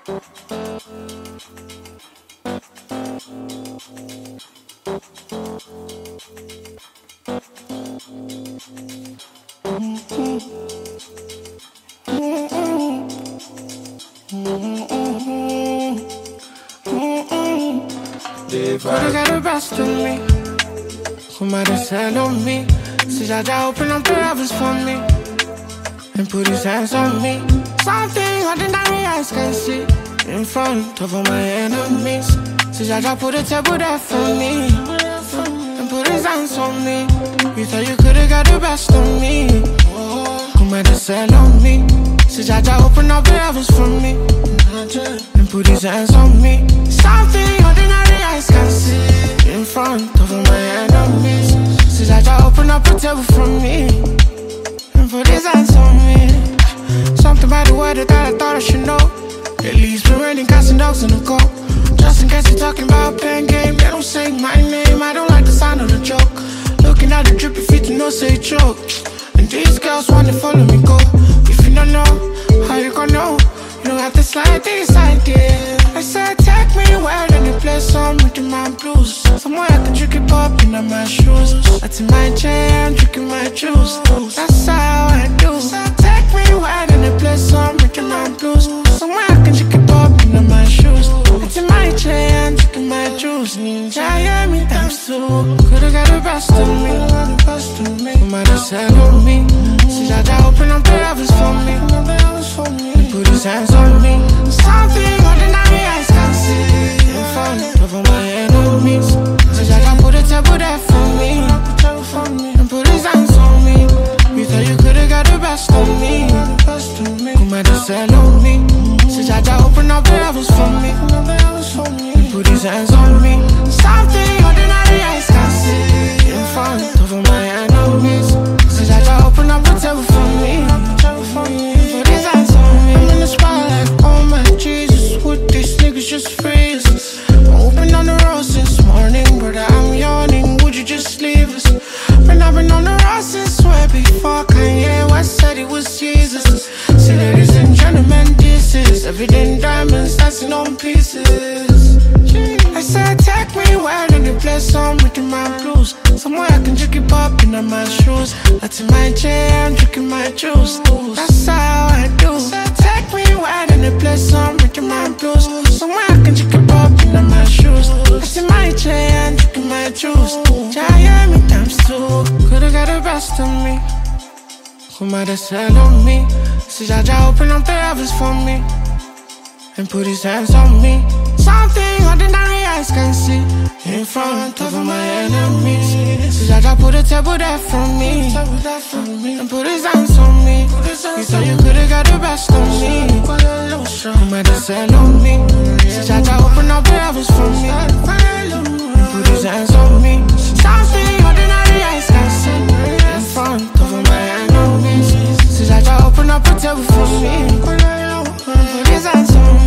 Could've got the best of me. Who might have said on me? See Jaja open up the heavens for me and put his hands on me. Something ordinary eyes can see in front of all my enemies. See Jaja put a table there for me and put his hands on me. You thought you could've got the best of me. Who might have said on me? See Jaja open up the heavens for me and put his hands on me. Something ordinary eyes can see in front of all my enemies. See Jaja open up a table for me and put his hands on me. Something about the weather that I thought I should know. At least been raining cats and dogs in the cold. Just in case you're talking about pen game, they don't say my name. I don't like the sound of the joke. Looking at the drippy feet to know say choke. And these girls wanna follow me go. If you don't know, how you gonna know? You don't have to slide this idea. I said take me where then you play some rhythm and blues. Somewhere I can drink it up in my shoes. That's in my jam, drinking my juice. That's how I do. So take me where then you play some rhythm and blues. Somewhere I can drink it up in my shoes. That's in my jam, drinking my juice. Miami times two. Could've got the best of me. Who might have said on me? See Jaja open up the heavens for me and put his hands on me. Something ordinary eyes can see in front of all my enemies. See Jaja put a table there for me and put his hands on me. You thought you could've got the best of me. Who might have said on me? See Jaja open up the heavens for me and put his hands on me. Something ordinary eyes can see in front of all my enemies. See Jaja open up a table for me and put his hands on me. I'm in the spotlight, oh my Jesus, would these niggas just freeze us? Open on the road since morning, brother, I'm yawning, would you just leave us? When I've been on the road since way before Kanye West said it was Jesus. See ladies and gentlemen, this is everyday diamonds dancing on pieces. I said take me where then you play some rhythm and blues. Somewhere I can drink it up in my shoes. That's in my jam, drinking my juice. That's how I do. So take me where then you play some rhythm and blues. Somewhere I can drink it up in my shoes. That's in my jam, drinking my juice. Miami times two. Could've got the best of me. Who might have said on me? See Jaja open up the heavens for me and put his hands on me. Something ordinary eyes can see in front of all my enemies. See Jaja put a table there for me and put his hands on me. You thought you could've got the best of me. Who might have said on me? See Jaja open up the heavens for me and put his hands on me. Something ordinary eyes can see in front of all my enemies. See Jaja open up a table for me and put his hands on me.